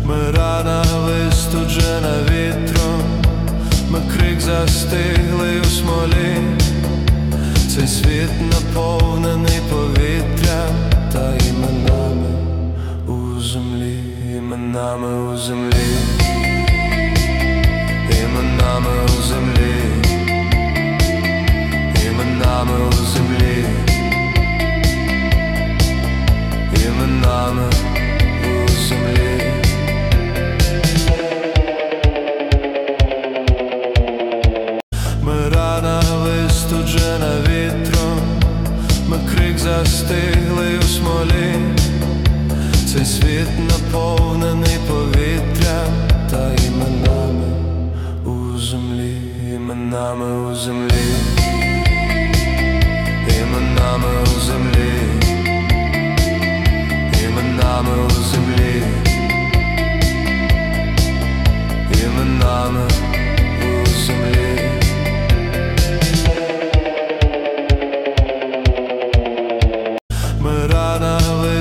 ми рана вистуджена вітром, ми крик застиглий у смолі. Цей світ наповнений повітрям та іменами у землі, іменами у землі, іменами у землі, іменами у землі, іменами у землі.